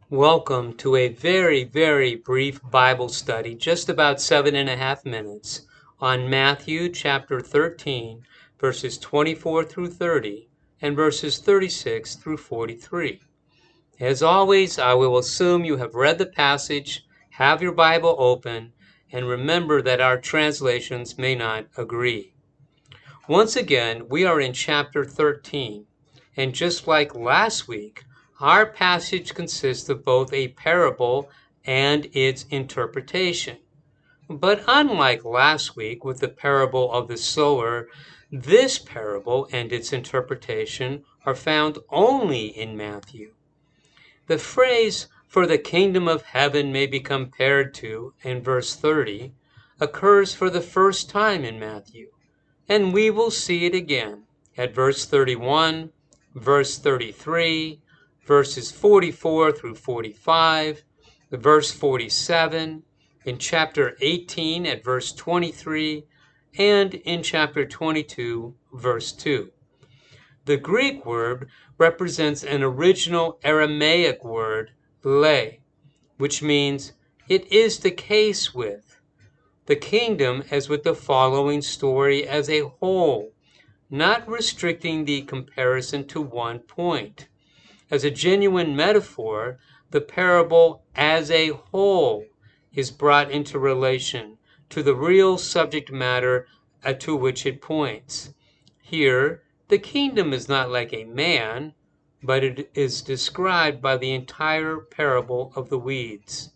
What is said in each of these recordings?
Welcome to a very, very brief Bible study, just about 7.5 minutes, on Matthew chapter 13, verses 24 through 30, and verses 36 through 43. As always, I will assume you have read the passage, have your Bible open, and remember that our translations may not agree. Once again, we are in chapter 13, and just like last week, our passage consists of both a parable and its interpretation. But unlike last week with the parable of the sower, this parable and its interpretation are found only in Matthew. The phrase, "for the kingdom of heaven may be compared to," in verse 30, occurs for the first time in Matthew. And we will see it again at verse 31, verse 33, verses 44 through 45, verse 47, in chapter 18 at verse 23, and in chapter 22, verse 2. The Greek word represents an original Aramaic word, le, which means "it is the case with" the kingdom as with the following story as a whole, not restricting the comparison to one point. As a genuine metaphor, the parable as a whole is brought into relation to the real subject matter to which it points. Here, the kingdom is not like a man, but it is described by the entire parable of the weeds.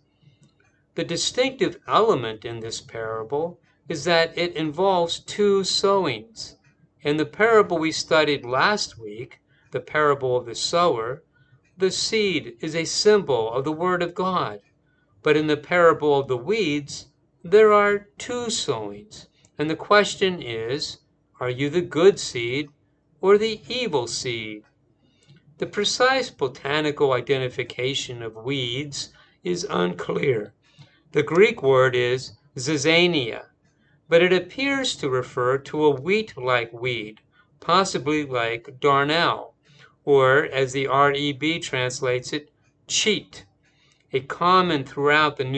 The distinctive element in this parable is that it involves two sowings. In the parable we studied last week, the parable of the sower, the seed is a symbol of the Word of God. But in the parable of the weeds, there are two sowings. And the question is, are you the good seed or the evil seed? The precise botanical identification of weeds is unclear. The Greek word is zizania, but it appears to refer to a wheat-like weed, possibly like darnel, or as the REB translates it, cheat, a common throughout the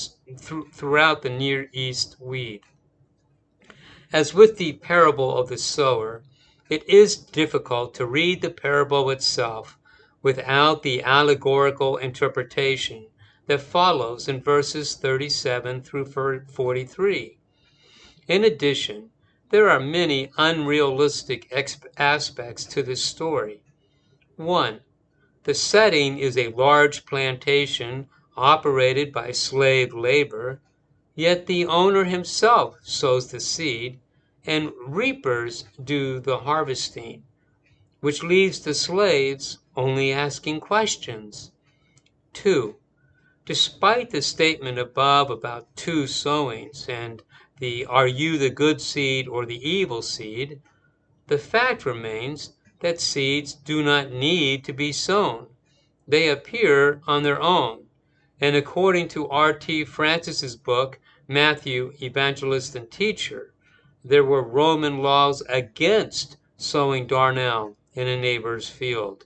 Near East weed. As with the parable of the sower, it is difficult to read the parable itself without the allegorical interpretation that follows in verses 37 through 43. In addition, there are many unrealistic aspects to this story. 1. The setting is a large plantation operated by slave labor, yet the owner himself sows the seed and reapers do the harvesting, which leaves the slaves only asking questions. 2. Despite the statement above about two sowings and the "are you the good seed or the evil seed," the fact remains that seeds do not need to be sown. They appear on their own. And according to R.T. Francis's book, Matthew, Evangelist and Teacher, there were Roman laws against sowing darnel in a neighbor's field.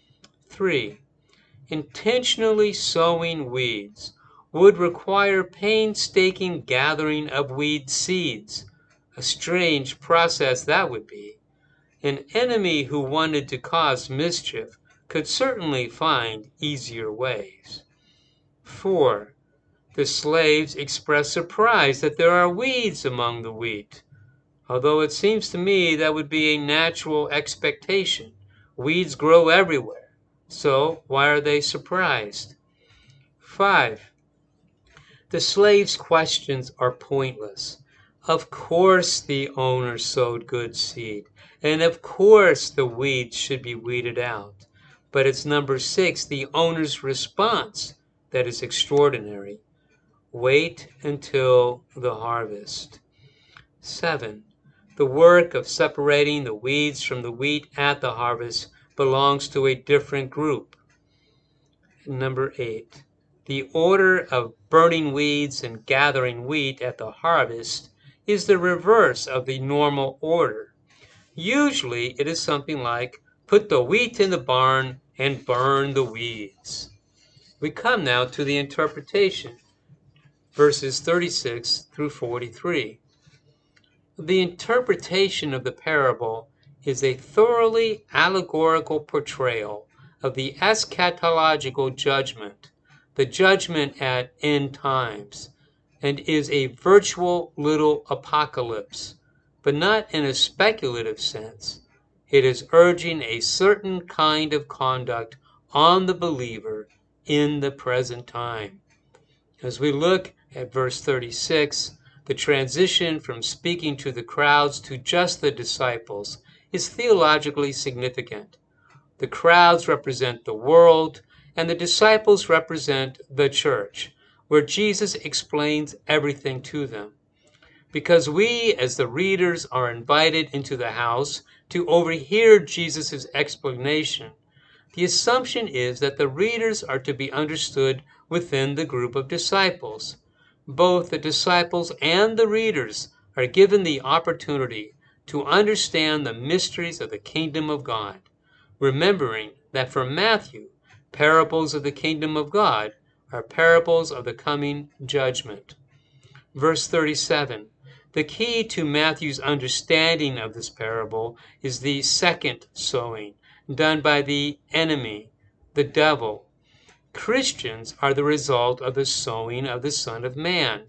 3. Intentionally sowing weeds would require painstaking gathering of weed seeds. A strange process that would be. An enemy who wanted to cause mischief could certainly find easier ways. 4. The slaves express surprise that there are weeds among the wheat, although it seems to me that would be a natural expectation. Weeds grow everywhere. So why are they surprised? 5. The slaves' questions are pointless. Of course the owner sowed good seed, and of course the weeds should be weeded out. But it's number 6, the owner's response, that is extraordinary. Wait until the harvest. 7. The work of separating the weeds from the wheat at the harvest belongs to a different group. Number 8. The order of burning weeds and gathering wheat at the harvest is the reverse of the normal order. Usually it is something like, put the wheat in the barn and burn the weeds. We come now to the interpretation, verses 36 through 43. The interpretation of the parable is a thoroughly allegorical portrayal of the eschatological judgment, the judgment at end times, and is a virtual little apocalypse, but not in a speculative sense. It is urging a certain kind of conduct on the believer in the present time. As we look at verse 36, the transition from speaking to the crowds to just the disciples is theologically significant. The crowds represent the world, and the disciples represent the church, where Jesus explains everything to them. Because we, as the readers, are invited into the house to overhear Jesus' explanation, the assumption is that the readers are to be understood within the group of disciples. Both the disciples and the readers are given the opportunity to understand the mysteries of the kingdom of God, remembering that for Matthew, parables of the kingdom of God are parables of the coming judgment. Verse 37. The key to Matthew's understanding of this parable is the second sowing, done by the enemy, the devil. Christians are the result of the sowing of the Son of Man.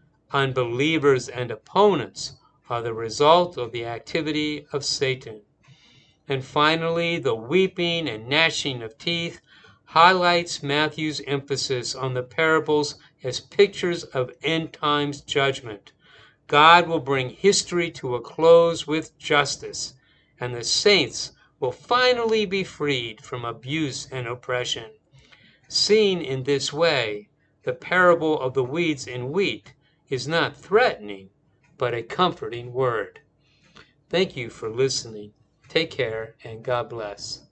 Unbelievers and opponents are the result of the activity of Satan. And finally, the weeping and gnashing of teeth highlights Matthew's emphasis on the parables as pictures of end times judgment. God will bring history to a close with justice, and the saints will finally be freed from abuse and oppression. Seen in this way, the parable of the weeds and wheat is not threatening, but a comforting word. Thank you for listening. Take care, and God bless.